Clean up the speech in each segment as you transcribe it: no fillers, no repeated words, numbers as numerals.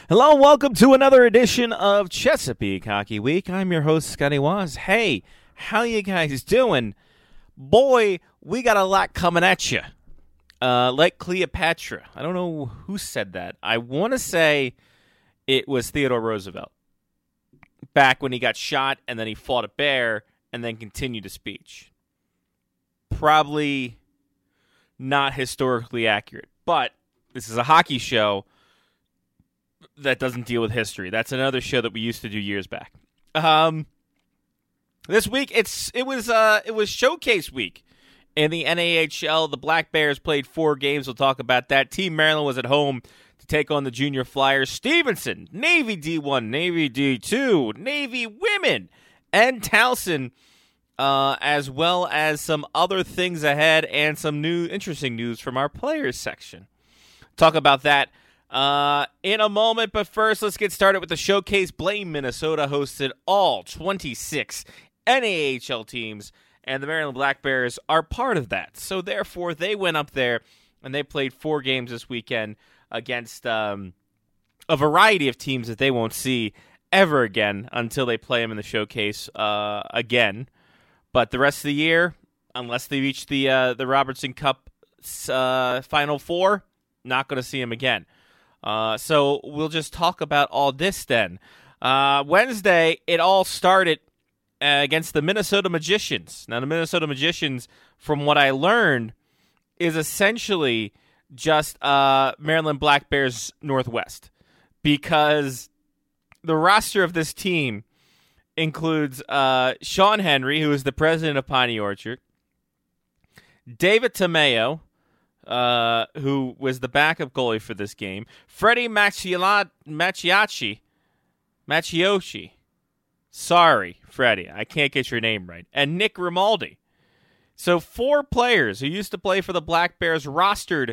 Hello and welcome to another edition of Chesapeake Hockey Week. I'm your host, Scotty Waz. Hey, how you guys doing? Boy, we got a lot coming at you. Like Cleopatra. I don't know who said that. I want to say it was Theodore Roosevelt. Back when he got shot and then he fought a bear and then continued a speech. Probably not historically accurate, but this is a hockey show that doesn't deal with history. That's another show that we used to do years back. This week it was showcase week in the NAHL. The Black Bears played 4 games. We'll talk about that. Team Maryland was at home to take on the Junior Flyers. Stevenson, Navy D1, Navy D2, Navy Women, and Towson, as well as some other things ahead and some new interesting news from our players section. Talk about that in a moment, but first, let's get started with the showcase. Blaine, Minnesota hosted all 26 NAHL teams, and the Maryland Black Bears are part of that. So, therefore, they went up there, and they played 4 games this weekend against a variety of teams that they won't see ever again until they play them in the showcase again. But the rest of the year, unless they reach the Robertson Cup Final Four, not going to see them again. So we'll just talk about all this then. Wednesday, it all started against the Minnesota Magicians. Now, the Minnesota Magicians, from what I learned, is essentially just Maryland Black Bears Northwest, because the roster of this team includes Sean Henry, who is the president of Piney Orchard, David Tomeo, who was the backup goalie for this game, Freddie Macchiocci. Sorry, Freddie, I can't get your name right. And Nick Grimaldi. So 4 players who used to play for the Black Bears rostered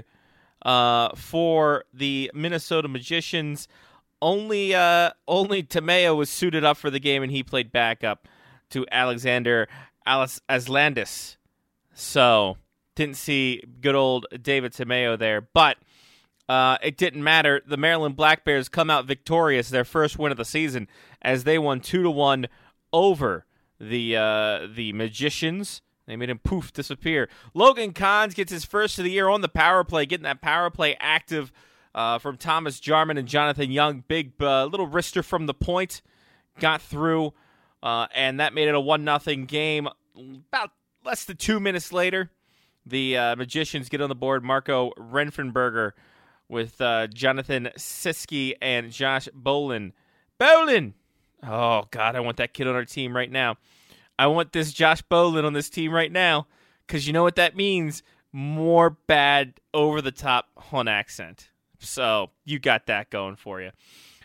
for the Minnesota Magicians. Only Tomeo was suited up for the game, and he played backup to Alexander Aslandis. So didn't see good old David Tomeo there, but it didn't matter. The Maryland Black Bears come out victorious, their first win of the season, as they won 2-1 over the Magicians. They made him disappear. Logan Kahns gets his first of the year on the power play, getting that power play active from Thomas Jarman and Jonathan Young. Big little wrister from the point, got through, and that made it a 1-0 game. About less than 2 minutes later, the Magicians get on the board. Marco Renfenberger with Jonathan Siski and Josh Bolin. Oh, God, I want that kid on our team right now. I want this Josh Bolin on this team right now, because you know what that means? More bad, over-the-top Hun accent. So you got that going for you.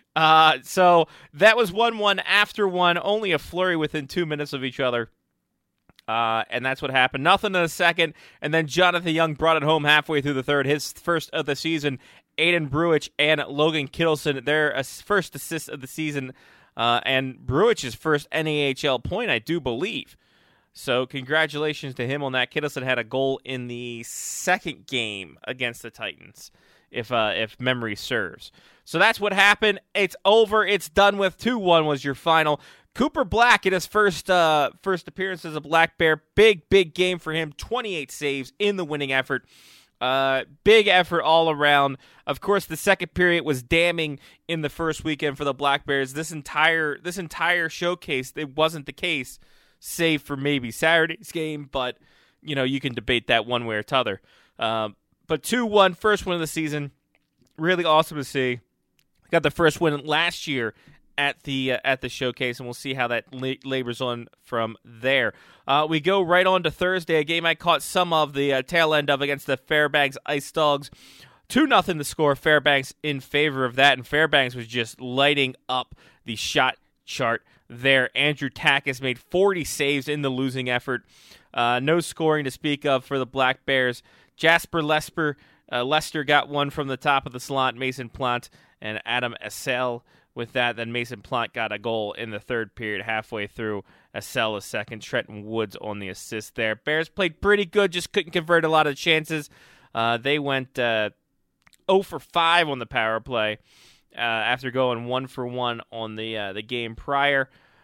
So that was 1-1 after 1, only a flurry within 2 minutes of each other. And that's what happened. Nothing in the second, and then Jonathan Young brought it home halfway through the third. His first of the season. Aiden Bruich and Logan Kittleson, their first assist of the season, and Bruich's first NAHL point, I do believe. So congratulations to him on that. Kittleson had a goal in the second game against the Titans, if memory serves. So that's what happened. It's over. It's done with. 2-1 was your final. Cooper Black in his first appearance as a Black Bear. Big game for him. 28 saves in the winning effort. Big effort all around. Of course, the second period was damning in the first weekend for the Black Bears. This entire showcase, it wasn't the case, save for maybe Saturday's game, but you can debate that one way or t'other. But 2-1, first win of the season. Really awesome to see. Got the first win last year at the showcase, and we'll see how that labors on from there. We go right on to Thursday, a game I caught some of the tail end of against the Fairbanks Ice Dogs. 2-0 the score, Fairbanks in favor of that, and Fairbanks was just lighting up the shot chart there. Andrew Takis made 40 saves in the losing effort. No scoring to speak of for the Black Bears. Jasper Lester got one from the top of the slot. Mason Plant and Adam Essel with that. Then Mason Plant got a goal in the third period halfway through. Essel a second. Trenton Woods on the assist there. Bears played pretty good, just couldn't convert a lot of chances. They went 0 for 5 on the power play. after going 1-for-1 on the game prior.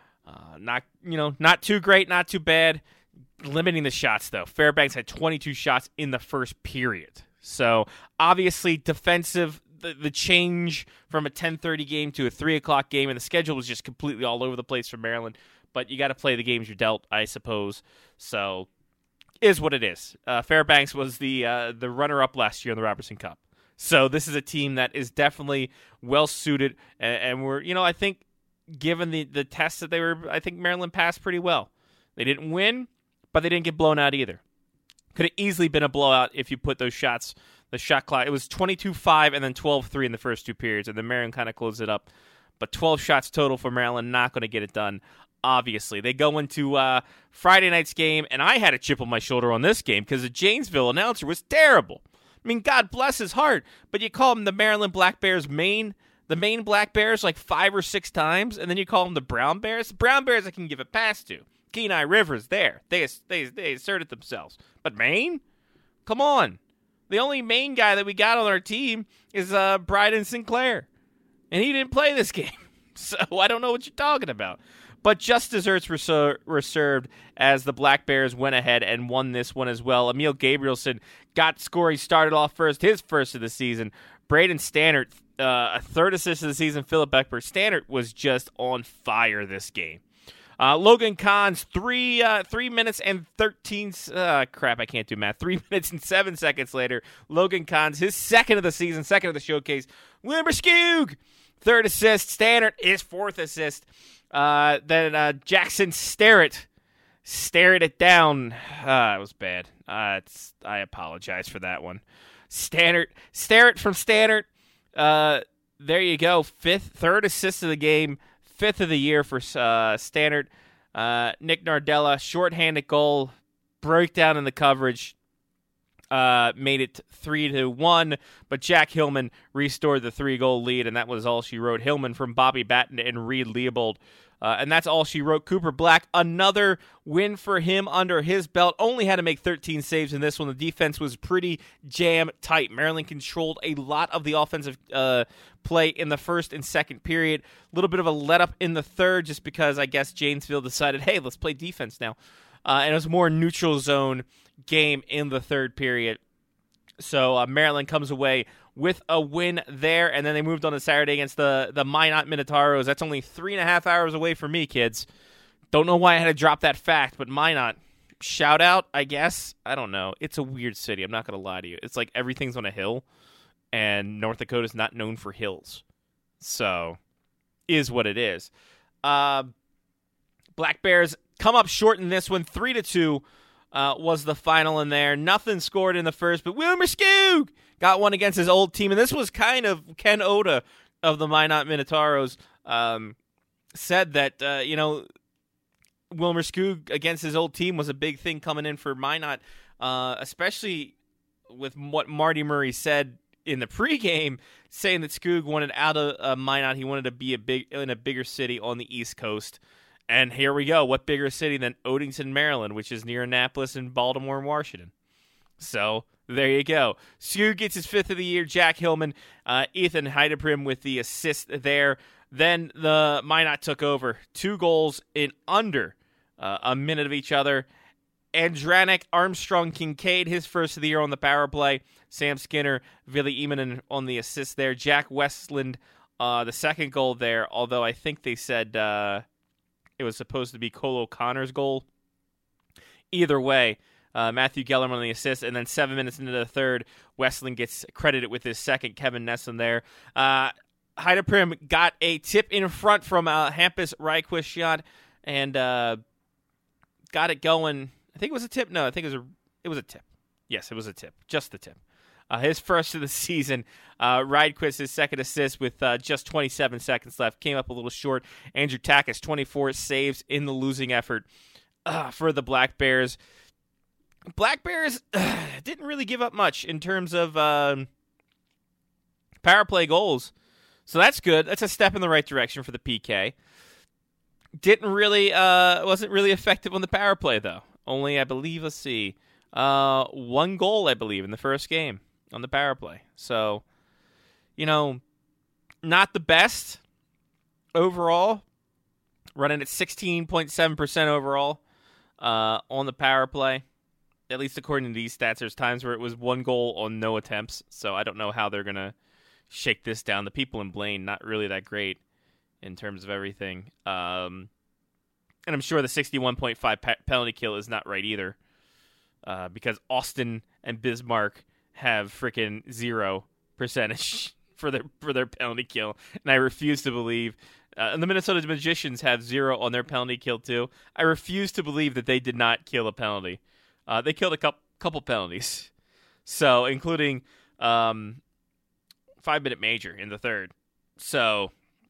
Not too great, not too bad. Limiting the shots, though. Fairbanks had 22 shots in the first period. So, obviously, defensive, the change from a 10:30 game to a 3 o'clock game, and the schedule was just completely all over the place for Maryland. But you got to play the games you're dealt, I suppose. So, is what it is. Fairbanks was the runner-up last year in the Robertson Cup. So, this is a team that is definitely well-suited, and we're, I think, given the tests that I think Maryland passed pretty well. They didn't win, but they didn't get blown out either. Could have easily been a blowout if you put those shots, the shot clock. It was 22-5 and then 12-3 in the first two periods, and then Maryland kind of closed it up. But 12 shots total for Maryland, not going to get it done, obviously. They go into Friday night's game, and I had a chip on my shoulder on this game because the Janesville announcer was terrible. I mean, God bless his heart, but you call him the Maryland Black Bears the Maine Black Bears like 5 or 6 times, and then you call them the Brown Bears. The Brown Bears I can give a pass to. Kenai Rivers there. They asserted themselves. But Maine? Come on. The only Maine guy that we got on our team is Bryden Sinclair. And he didn't play this game. So I don't know what you're talking about. But just desserts were served as the Black Bears went ahead and won this one as well. Emil Gabrielson got score. He started off first, his first of the season. Braden Stannard, a third assist of the season. Philip Beckberg. Stannard was just on fire this game. Logan Kahns, 3 minutes and 13... I can't do math. 3 minutes and 7 seconds later, Logan Kahns, his second of the season, second of the showcase. Wilmer Skoog, third assist. Stannard, his fourth assist. Then Jackson Starrett it down. It was bad. I apologize for that one. Starrett from Stannard. There you go. Third assist of the game. 5th of the year for Stannard. Nick Nardella, shorthanded goal, breakdown in the coverage, made it 3-1. But Jack Hillman restored the 3-goal lead, and that was all she wrote. Hillman from Bobby Batten and Reed Leopold. And that's all she wrote. Cooper Black, another win for him under his belt. Only had to make 13 saves in this one. The defense was pretty jam tight. Maryland controlled a lot of the offensive play in the first and second period. A little bit of a let-up in the third just because I guess Janesville decided, hey, let's play defense now. And it was a more neutral zone game in the third period. So Maryland comes away with a win there, and then they moved on to Saturday against the Minot Minotauros. That's only 3.5 hours away from me, kids. Don't know why I had to drop that fact, but Minot, shout out, I guess. I don't know. It's a weird city. I'm not going to lie to you. It's like everything's on a hill, and North Dakota's not known for hills. So, is what it is. Black Bears come up short in this one, 3-2. Was the final in there. Nothing scored in the first, but Wilmer Skoog got one against his old team, and this was kind of Ken Oda of the Minot Minotauros said that, Wilmer Skoog against his old team was a big thing coming in for Minot, especially with what Marty Murray said in the pregame, saying that Skoog wanted out of Minot. He wanted to be in a bigger city on the East Coast. And here we go. What bigger city than Odenton, Maryland, which is near Annapolis and Baltimore and Washington. So there you go. Skoog gets his 5th of the year. Jack Hillman, Ethan Heideprim with the assist there. Then the Minot took over. 2 goals in under a minute of each other. Andranik, Armstrong, Kincaid, his first of the year on the power play. Sam Skinner, Vili Imonen on the assist there. Jack Westland, the second goal there, although I think they said it was supposed to be Cole O'Connor's goal. Either way, Matthew Gellerman on the assist, and then 7 minutes into the third, Westland gets credited with his second. Kevin Nesson there. Heideprim got a tip in front from Hampus Ryquist shot and got it going. I think it was a tip. No, I think it was a tip. Yes, it was a tip. Just the tip. His first of the season. Rydquist, his second assist with just 27 seconds left. Came up a little short. Andrew Takis, 24 saves in the losing effort for the Black Bears. Black Bears didn't really give up much in terms of power play goals. So that's good. That's a step in the right direction for the PK. Wasn't really effective on the power play, though. Only, I believe, 1 goal, I believe, in the first game on the power play. So, not the best overall, running at 16.7% overall on the power play. At least according to these stats, there's times where it was 1 goal on no attempts, so I don't know how they're going to shake this down. The people in Blaine, not really that great in terms of everything. And I'm sure the 61.5 penalty kill is not right either, because Austin and Bismarck have freaking 0% for their penalty kill, and I refuse to believe. And the Minnesota Magicians have 0 on their penalty kill too. I refuse to believe that they did not kill a penalty. They killed a couple penalties, so including 5-minute major in the third. So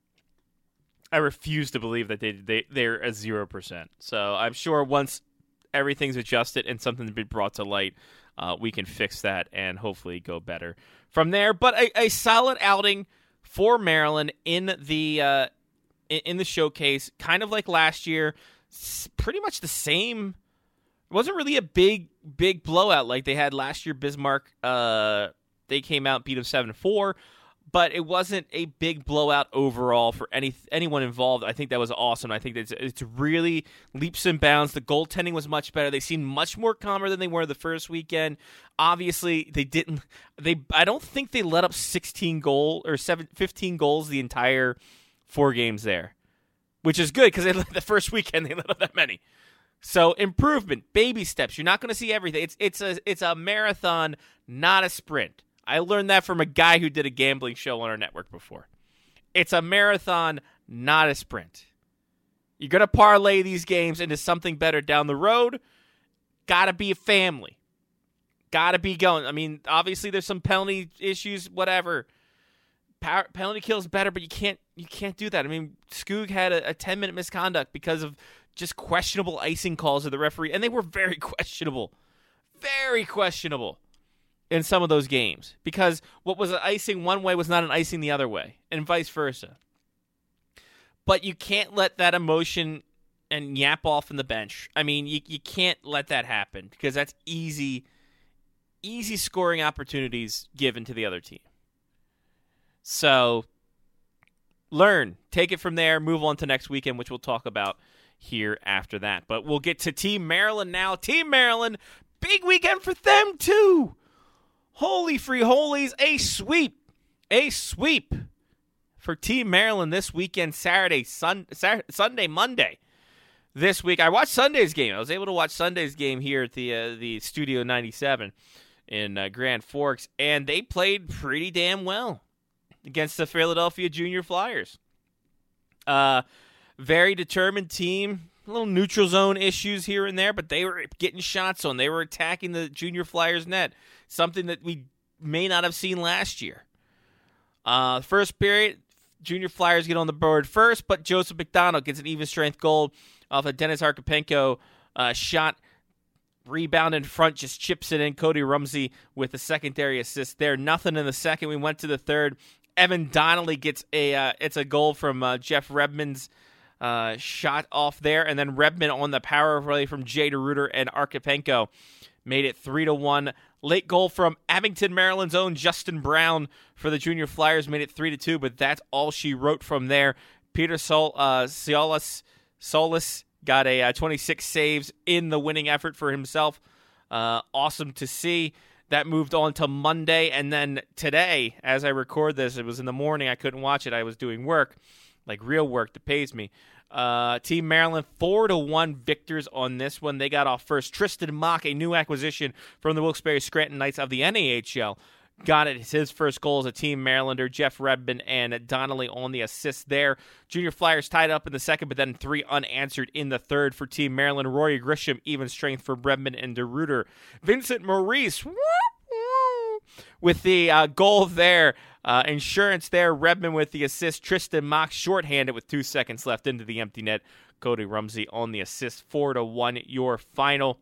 I refuse to believe that they're at 0%. So I'm sure once everything's adjusted and something's been brought to light, we can fix that and hopefully go better from there. But a solid outing for Maryland in the showcase, kind of like last year. Pretty much the same. It wasn't really a big blowout like they had last year. Bismarck, they came out and beat them 7-4, but it wasn't a big blowout overall for anyone involved. I think that was awesome. I think it's really leaps and bounds. The goaltending was much better. They seemed much more calmer than they were the first weekend. Obviously, I don't think they let up 15 goals the entire 4 games there, which is good because the first weekend they let up that many. So improvement, baby steps. You're not going to see everything. It's a marathon, not a sprint. I learned that from a guy who did a gambling show on our network before. It's a marathon, not a sprint. You're going to parlay these games into something better down the road. Got to be a family. Got to be going. I mean, obviously there's some penalty issues, whatever. Penalty kill is better, but you can't do that. I mean, Skoog had a 10-minute misconduct because of just questionable icing calls of the referee, and they were very questionable in some of those games, because what was an icing one way was not an icing the other way, and vice versa. But you can't let that emotion and yap off in the bench. I mean, you can't let that happen, because that's easy scoring opportunities given to the other team. So learn, take it from there, move on to next weekend, which we'll talk about here after that. But we'll get to Team Maryland now. Team Maryland, big weekend for them too. Holy free holies, a sweep for Team Maryland this weekend, Saturday, Sunday, Monday. This week, I watched Sunday's game. I was able to watch Sunday's game here at the Studio 97 in Grand Forks, and they played pretty damn well against the Philadelphia Junior Flyers. Very determined team. A little neutral zone issues here and there, but they were getting shots on. They were attacking the Junior Flyers net, something that we may not have seen last year. First period, Junior Flyers get on the board first, but Joseph McDonald gets an even strength goal off a Dennis Archipenko shot. Rebound in front, just chips it in. Cody Rumsey with a secondary assist there. Nothing in the second. We went to the third. Evan Donnelly gets it's a goal from Jeff Redmond's shot off there, and then Redmond on the power play from Jay DeRuiter and Archipenko made it 3-1. Late goal from Abington, Maryland's own Justin Brown for the Junior Flyers made it 3-2, but that's all she wrote from there. Peter Solis got a 26 saves in the winning effort for himself. Awesome to see. That moved on to Monday, and then today, as I record this, it was in the morning. I couldn't watch it. I was doing work, like real work that pays me. Team Maryland, 4-1 victors on this one. They got off first. Tristan Mock, a new acquisition from the Wilkes-Barre Scranton Knights of the NAHL, got it. His first goal as a Team Marylander. Jeff Redmond and Donnelly on the assist there. Junior Flyers tied up in the second, but then 3 unanswered in the third for Team Maryland. Rory Grisham, even strength for Redmond and DeRuiter. Vincent Maurice with the goal there. Insurance there. Redmond with the assist. Tristan Mock shorthanded with 2 seconds left into the empty net. Cody Rumsey on the assist. 4-1 your final.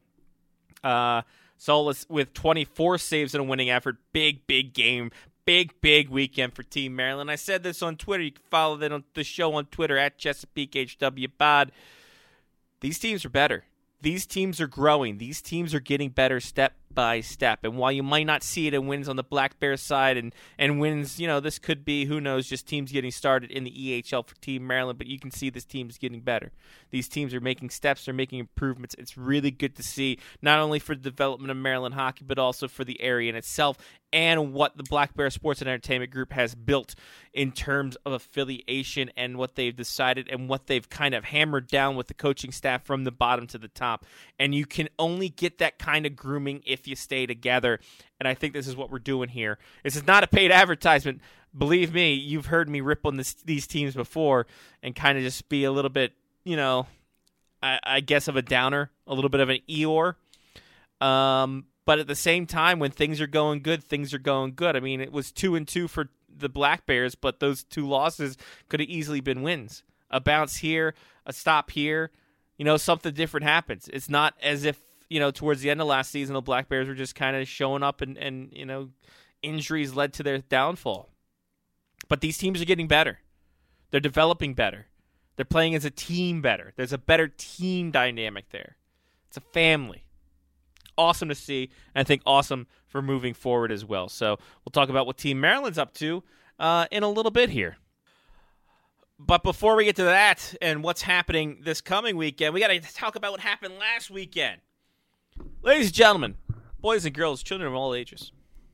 Solis with 24 saves in a winning effort. Big game. Big weekend for Team Maryland. I said this on Twitter. You can follow the show on Twitter at Chesapeake HW Pod. These teams are better. These teams are growing. These teams are getting better step by step. And while you might not see it in wins on the Black Bears side and wins, this could be, who knows, just teams getting started in the EHL for Team Maryland, but you can see this team's getting better. These teams are making steps, they're making improvements. It's really good to see, not only for the development of Maryland hockey, but also for the area in itself and what the Black Bear Sports and Entertainment Group has built in terms of affiliation and what they've decided and what they've kind of hammered down with the coaching staff from the bottom to the top. And you can only get that kind of grooming if you stay together. And I think this is what we're doing here. This is not a paid advertisement. Believe me, you've heard me rip on these teams before and kind of just be a little bit, I guess of a downer, a little bit of an Eeyore. But at the same time, when things are going good, things are going good. I mean, it was 2-2 for the Black Bears, but those 2 losses could have easily been wins. A bounce here, a stop here, something different happens. It's not as if, towards the end of last season, the Black Bears were just kind of showing up and injuries led to their downfall. But these teams are getting better. They're developing better. They're playing as a team better. There's a better team dynamic there. It's a family. Awesome to see, and I think awesome for moving forward as well. So we'll talk about what Team Maryland's up to in a little bit here. But before we get to that and what's happening this coming weekend, we got to talk about what happened last weekend. Ladies and gentlemen, boys and girls, children of all ages,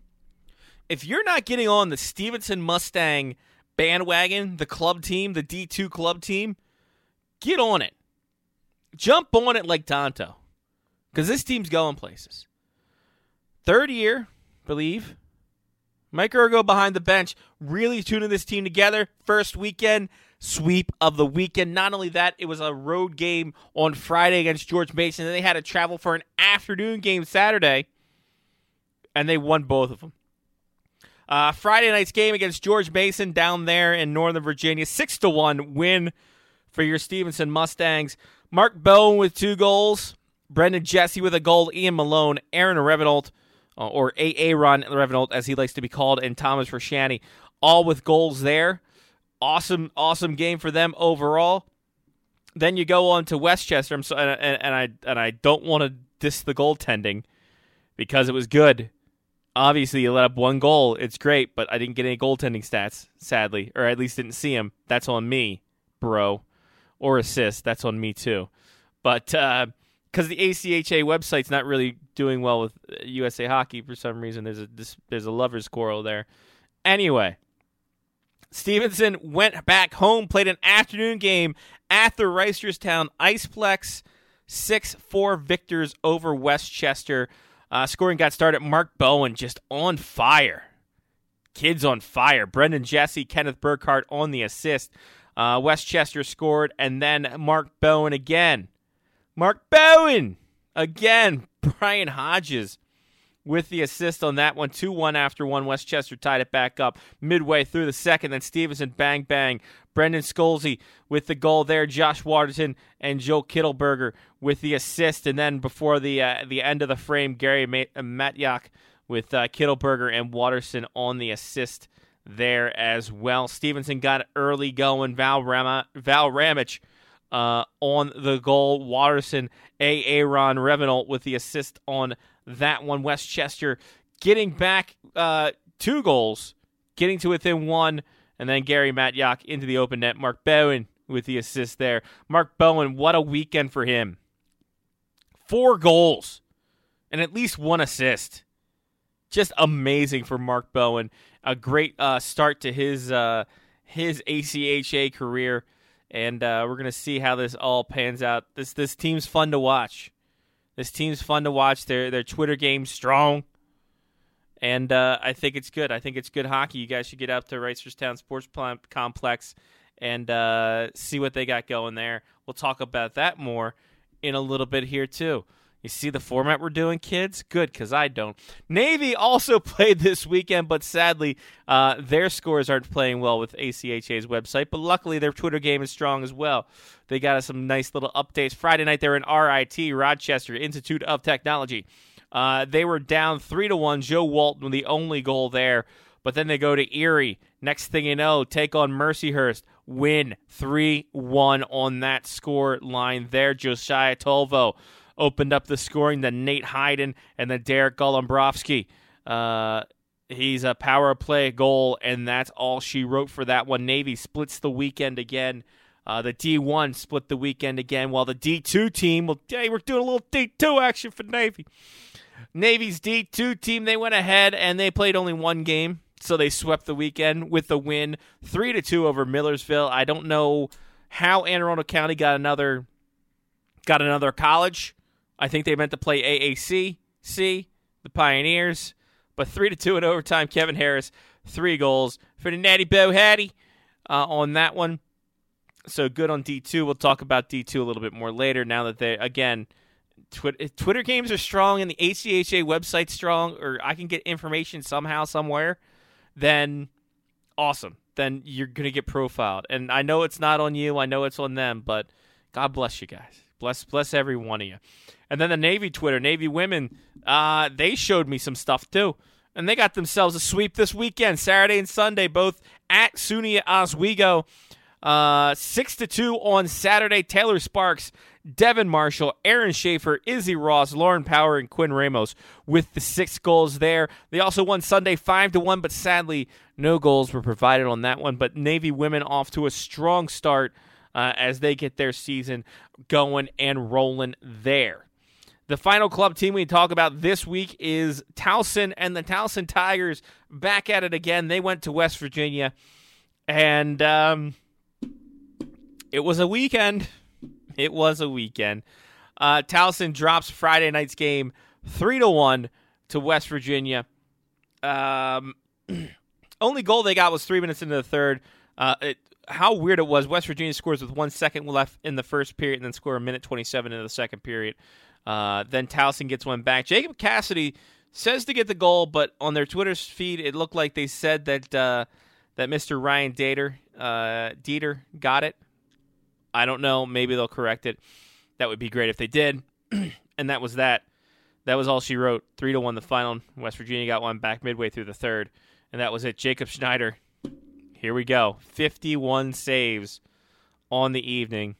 if you're not getting on the Stevenson Mustang bandwagon, the club team, the D2 club team, get on it. Jump on it like Tonto. Because this team's going places. 3rd year, believe. Mike Urgo behind the bench, really tuning this team together. First weekend, sweep of the weekend. Not only that, it was a road game on Friday against George Mason. Then they had to travel for an afternoon game Saturday. And they won both of them. Friday night's game against George Mason down there in Northern Virginia. 6-1 win for your Stevenson Mustangs. Mark Bowen with 2 goals. Brendan Jesse with a goal, Ian Malone, Aaron Revenant, or Aaron Revenant as he likes to be called, and Thomas Rashani, all with goals there. Awesome game for them overall. Then you go on to Westchester, and I don't want to diss the goaltending because it was good. Obviously, you let up 1 goal. It's great, but I didn't get any goaltending stats, sadly, or at least didn't see them. That's on me, bro. Or assist, that's on me too. But because the ACHA website's not really doing well with USA Hockey for some reason. There's a lover's quarrel there. Anyway, Stevenson went back home, played an afternoon game at the Reisterstown Iceplex. 6-4 victors over Westchester. Scoring got started. Mark Bowen just on fire. Kids on fire. Brendan Jesse, Kenneth Burkhart on the assist. Westchester scored, and then Mark Bowen again. Brian Hodges with the assist on that one. 2-1 after one. Westchester tied it back up midway through the second. Then Stevenson, bang, bang. Brendan Scholze with the goal there. Josh Waterton and Joe Kittelberger with the assist. And then before the end of the frame, Gary Matyak with Kittelberger and Waterson on the assist there as well. Stevenson got early going. Val Ramich on the goal. Waterson, Aaron Revenant with the assist on that one. Westchester getting back 2 goals, getting to within 1, and then Gary Matyak into the open net. Mark Bowen with the assist there. Mark Bowen, what a weekend for him. 4 goals and at least 1 assist. Just amazing for Mark Bowen. A great start to his ACHA career. And we're going to see how this all pans out. This team's fun to watch. Their Twitter game's strong. And I think it's good. I think it's good hockey. You guys should get out to Reisterstown Sports Complex and see what they got going there. We'll talk about that more in a little bit here, too. You see the format we're doing, kids? Good, because I don't. Navy also played this weekend, but sadly, their scores aren't playing well with ACHA's website. But luckily, their Twitter game is strong as well. They got us some nice little updates. Friday night, they were in RIT, Rochester Institute of Technology. They were down 3-1. Joe Walton with the only goal there. But then they go to Erie. Next thing you know, take on Mercyhurst. Win 3-1 on that score line there. Josiah Tolvo opened up the scoring. Then Nate Hyden and then Derek Golombrovsky. He's a power play goal, and that's all she wrote for that one. Navy splits the weekend again. The D1 split the weekend again, while the D2 team, we're doing a little D2 action for Navy. Navy's D2 team, they went ahead, and they played only one game, so they swept the weekend with the win, 3-2 over Millersville. I don't know how Anne Arundel County got another college. I think they meant to play AAC, the Pioneers. But 3-2 in overtime. Kevin Harris, 3 goals for the Natty Bow Hattie on that one. So good on D2. We'll talk about D2 a little bit more later now that they, again, Twitter games are strong and the ACHA website's strong, or I can get information somehow, somewhere, then awesome. Then you're going to get profiled. And I know it's not on you. I know it's on them, but God bless you guys. Bless every one of you. And then the Navy Twitter, Navy women, they showed me some stuff too. And they got themselves a sweep this weekend, Saturday and Sunday, both at SUNY Oswego. 6-2 on Saturday. Taylor Sparks, Devin Marshall, Aaron Schaefer, Izzy Ross, Lauren Power, and Quinn Ramos with the 6 goals there. They also won Sunday 5-1, but sadly no goals were provided on that one. But Navy women off to a strong start as they get their season going and rolling there. The final club team we talk about this week is Towson, and the Towson Tigers back at it again. They went to West Virginia, and it was a weekend. It was a weekend. Towson drops Friday night's game 3-1 to West Virginia. Only goal they got was 3 minutes into the third. How weird it was. West Virginia scores with 1 second left in the first period and then score a minute 27 into the second period. Then Towson gets one back. Jacob Cassidy says to get the goal, but on their Twitter feed, it looked like they said that Mr. Ryan Dieter got it. I don't know. Maybe they'll correct it. That would be great if they did. And that was that. That was all she wrote. 3-1 the final. West Virginia got one back midway through the third. And that was it. Jacob Schneider. Here we go. 51 saves on the evening.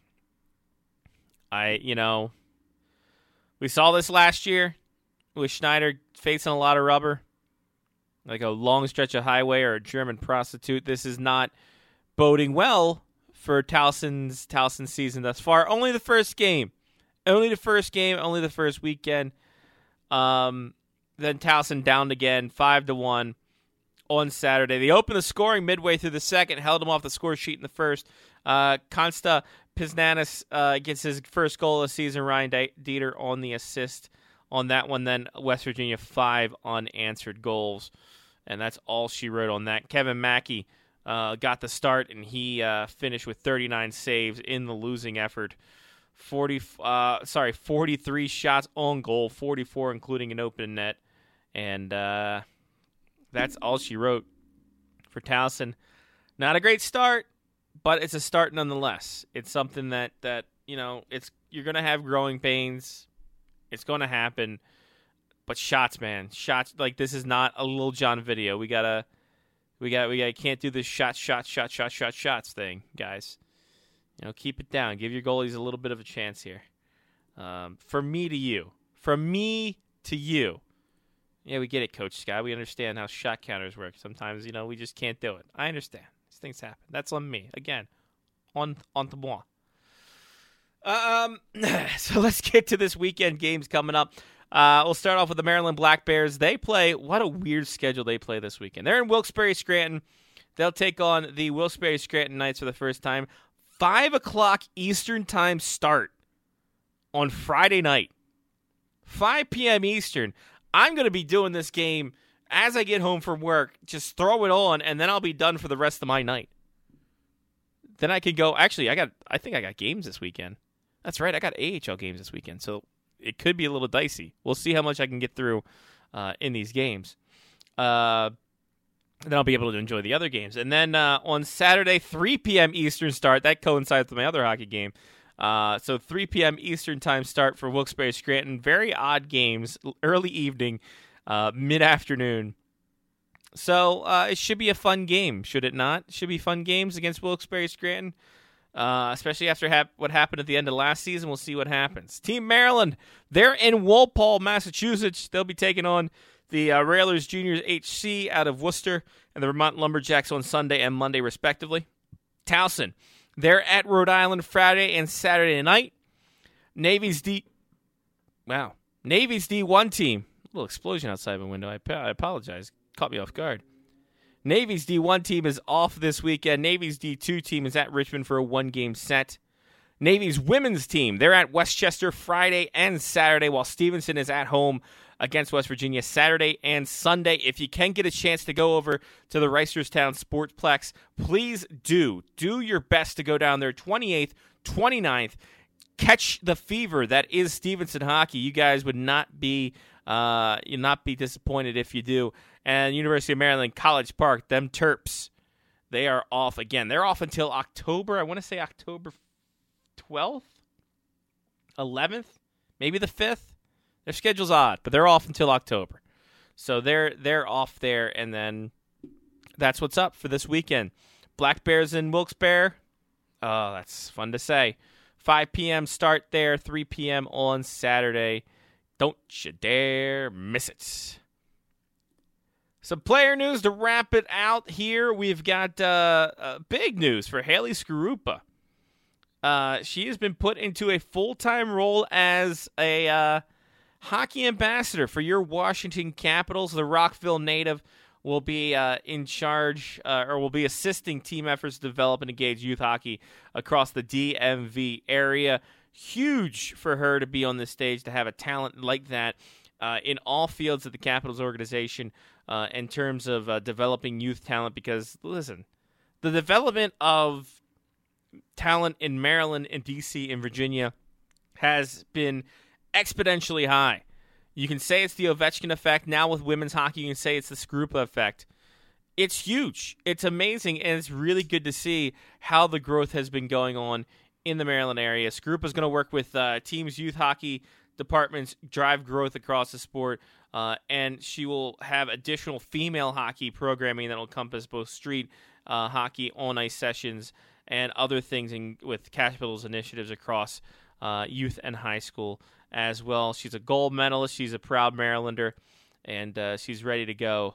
We saw this last year with Schneider facing a lot of rubber, like a long stretch of highway or a German prostitute. This is not boding well for Towson's season thus far. Only the first game. Only the first weekend. Then Towson downed again, 5-1 on Saturday. They opened the scoring midway through the second, held them off the score sheet in the first. Consta Piznanis gets his first goal of the season. Ryan Dieter on the assist on that one. Then West Virginia 5 unanswered goals. And that's all she wrote on that. Kevin Mackey got the start, and he finished with 39 saves in the losing effort. 43 shots on goal, 44 including an open net. And that's all she wrote for Towson. Not a great start, but it's a start nonetheless. It's something that you're going to have growing pains. It's going to happen. But shots, man. Shots, like, this is not a Lil Jon video. We can't do this shots thing, guys. Keep it down. Give your goalies a little bit of a chance here. From me to you. Yeah, we get it, Coach Scott. We understand how shot counters work. Sometimes, we just can't do it. I understand. These things happen. That's on me. Again, on to moi. So let's get to this weekend games coming up. We'll start off with the Maryland Black Bears. They play, what a weird schedule they play this weekend. They're in Wilkes-Barre Scranton. They'll take on the Wilkes-Barre Scranton Knights for the first time. 5 o'clock Eastern time start on Friday night. 5 p.m. Eastern. I'm going to be doing this game as I get home from work. Just throw it on, and then I'll be done for the rest of my night. Then I can go. Actually, I think I got games this weekend. That's right. I got AHL games this weekend, so it could be a little dicey. We'll see how much I can get through in these games. Then I'll be able to enjoy the other games. And then on Saturday, 3 p.m. Eastern start. That coincides with my other hockey game. So 3 p.m. Eastern time start for Wilkes-Barre Scranton. Very odd games, early evening, mid-afternoon. So it should be a fun game, should it not? It should be fun games against Wilkes-Barre Scranton. especially after what happened at the end of last season. We'll see what happens. Team Maryland, they're in Walpole, Massachusetts. They'll be taking on the Railers Juniors HC out of Worcester and the Vermont Lumberjacks on Sunday and Monday, respectively. Towson, they're at Rhode Island Friday and Saturday night. Navy's D1 team. A little explosion outside my window. I apologize. Caught me off guard. Navy's D1 team is off this weekend. Navy's D2 team is at Richmond for a one-game set. Navy's women's team, they're at Westchester Friday and Saturday, while Stevenson is at home against West Virginia Saturday and Sunday. If you can get a chance to go over to the Reisterstown Sportsplex, please do. Do your best to go down there 28th, 29th. Catch the fever that is Stevenson hockey. You guys would not be disappointed if you do. And University of Maryland College Park, them Terps, they are off again. They're off until October. I want to say October 12th, 11th, maybe the 5th. Their schedule's odd, but they're off until October. So they're off there, and then that's what's up for this weekend. Black Bears in Wilkes-Barre. Oh, that's fun to say. 5 p.m. start there, 3 p.m. on Saturday. Don't you dare miss it. Some player news to wrap it out here. We've got big news for Haley Skarupa. She has been put into a full-time role as a hockey ambassador for your Washington Capitals. The Rockville native will be in charge or will be assisting team efforts to develop and engage youth hockey across the DMV area. Huge for her to be on this stage, to have a talent like that in all fields of the Capitals organization in terms of developing youth talent. Because, listen, the development of talent in Maryland and D.C. and Virginia has been exponentially high. You can say it's the Ovechkin effect. Now with women's hockey, you can say it's the Skarupa effect. It's huge. It's amazing, and it's really good to see how the growth has been going on in the Maryland area. Skarupa is going to work with teams' youth hockey departments, drive growth across the sport, and she will have additional female hockey programming that will encompass both street hockey, on-ice sessions, and other things with Capitals initiatives across youth and high school as well. She's a gold medalist. She's a proud Marylander, and she's ready to go.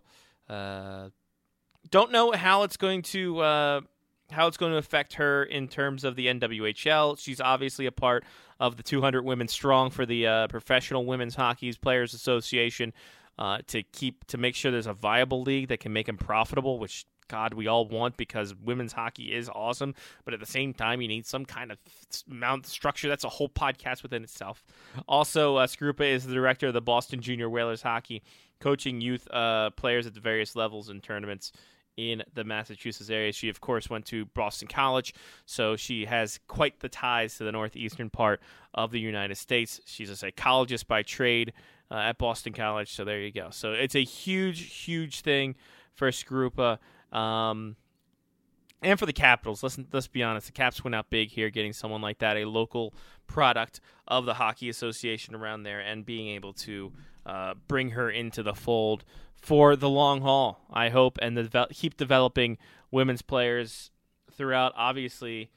Don't know how it's going to affect her in terms of the NWHL. She's obviously a part of the 200 Women Strong for the Professional Women's Hockey Players Association to make sure there's a viable league that can make them profitable, which, God, we all want, because women's hockey is awesome. But at the same time, you need some kind of structure. That's a whole podcast within itself. Also, Skarupa is the director of the Boston Junior Whalers Hockey, coaching youth players at the various levels and tournaments in the Massachusetts area. She, of course, went to Boston College, so she has quite the ties to the northeastern part of the United States. She's a psychologist by trade at Boston College, so there you go. So it's a huge, huge thing for Skarupa. And for the Capitals, let's be honest, the Caps went out big here, getting someone like that, a local product of the Hockey Association around there, and being able to bring her into the fold for the long haul, I hope, and keep developing women's players throughout. Obviously,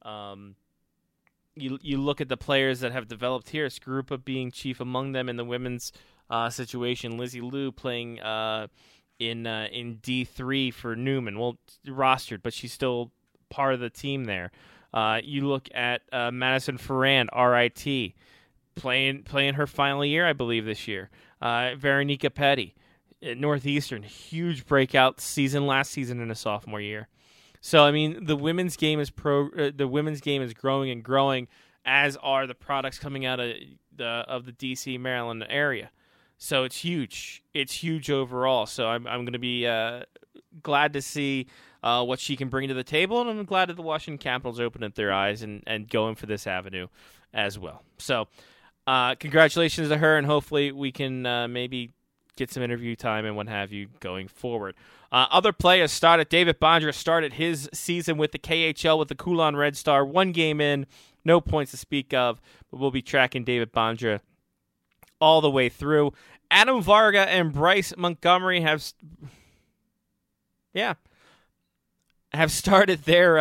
you look at the players that have developed here, Skarupa being chief among them in the women's situation, Lizzie Liu playing in D3 for Newman. Well, rostered, but she's still part of the team there. You look at Madison Ferrand, RIT, playing her final year, I believe, this year. Veronica Petty at Northeastern, huge breakout season last season in a sophomore year. So I mean, the women's game is growing and growing, as are the products coming out of the DC, Maryland area. So it's huge. It's huge overall. So I'm going to be glad to see what she can bring to the table, and I'm glad that the Washington Capitals opened up their eyes and going for this avenue as well. So congratulations to her, and hopefully we can maybe get some interview time and what have you going forward. Other players started. David Bondra started his season with the KHL with the Coulon Red Star. 1 game in, no points to speak of, but we'll be tracking David Bondra all the way through. Adam Varga and Bryce Montgomery have started their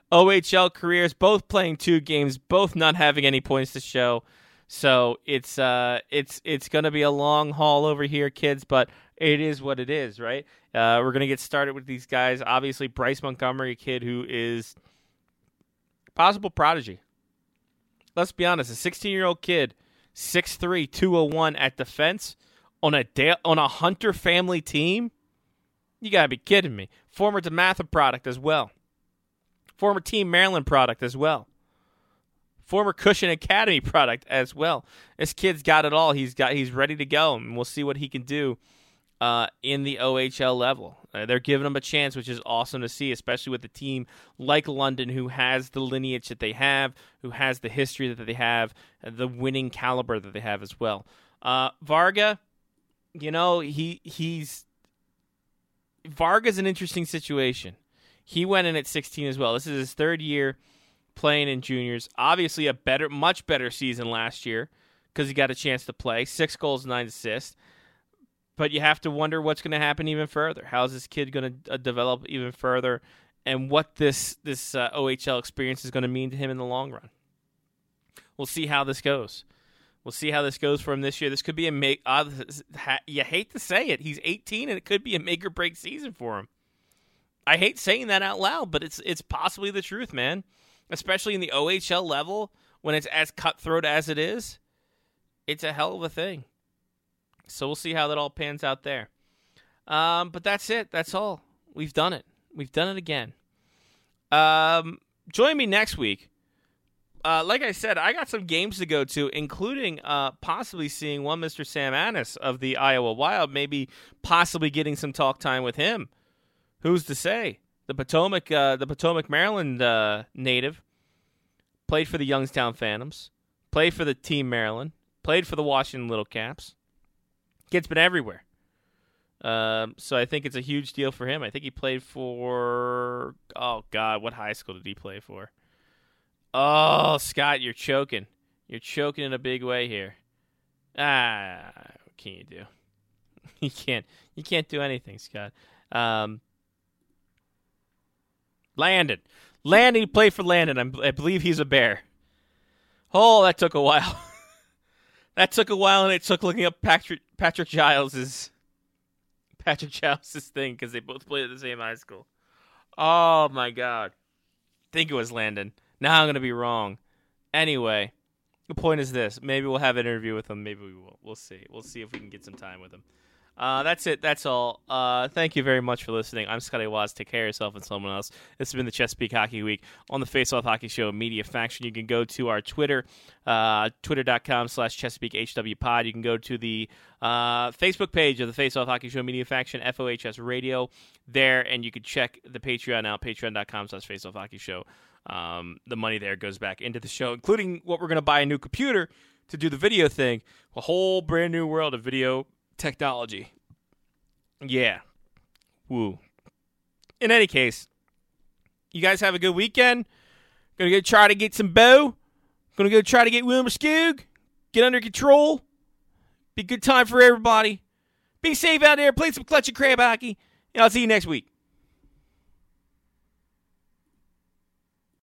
OHL careers, both playing 2 games, both not having any points to show. So it's going to be a long haul over here, kids, but it is what it is, right? We're going to get started with these guys. Obviously, Bryce Montgomery, a kid who is possible prodigy. Let's be honest, a 16-year-old kid, 6'3", 201 at defense on a Hunter family team? You got to be kidding me. Former DeMatha product as well. Former Team Maryland product as well. Former Cushion Academy product as well. This kid's got it all. He's ready to go, and we'll see what he can do in the OHL level. They're giving him a chance, which is awesome to see, especially with a team like London who has the lineage that they have, who has the history that they have, the winning caliber that they have as well. Varga, Varga's an interesting situation. He went in at 16 as well. This is his 3rd year playing in juniors. Obviously a much better season last year because he got a chance to play. 6 goals, 9 assists. But you have to wonder what's going to happen even further. How is this kid going to develop even further, and what this OHL experience is going to mean to him in the long run? We'll see how this goes. We'll see how this goes for him this year. This could be you hate to say it. He's 18, and it could be a make-or-break season for him. I hate saying that out loud, but it's possibly the truth, man. Especially in the OHL level, when it's as cutthroat as it is, it's a hell of a thing. So we'll see how that all pans out there. But that's it. That's all. We've done it. We've done it again. Join me next week. Like I said, I got some games to go to, including possibly seeing one Mr. Sam Annis of the Iowa Wild, maybe possibly getting some talk time with him. Who's to say? The Potomac, Maryland native, played for the Youngstown Phantoms, played for the Team Maryland, played for the Washington Little Caps. Kid's been everywhere. So I think it's a huge deal for him. I think he played for, oh, God, what high school did he play for? Oh, Scott, you're choking. You're choking in a big way here. What can you do? You can't do anything, Scott. Landon. He played for Landon. I believe he's a Bear. Oh, that took a while. That took a while, and it took looking up Patrick Giles' thing, because they both played at the same high school. Oh, my God. I think it was Landon. Now I'm going to be wrong. Anyway, the point is this. Maybe we'll have an interview with him. Maybe we will. We'll see. We'll see if we can get some time with him. That's it. That's all. Thank you very much for listening. I'm Scotty Waz. Take care of yourself and someone else. This has been the Chesapeake Hockey Week on the Face Off Hockey Show Media Faction. You can go to our Twitter, twitter.com/ChesapeakeHWPod. You can go to the Facebook page of the Face Off Hockey Show Media Faction, FOHS Radio, there, and you can check the Patreon out, patreon.com/Face Off Hockey Show. The money there goes back into the show, including what we're going to buy a new computer to do the video thing. A whole brand new world of video technology. Yeah. Woo. In any case, you guys have a good weekend. Gonna go try to get some bow. Gonna go try to get Wilmer Skoog. Get under control. Be a good time for everybody. Be safe out there. Play some clutch and crab hockey. And I'll see you next week.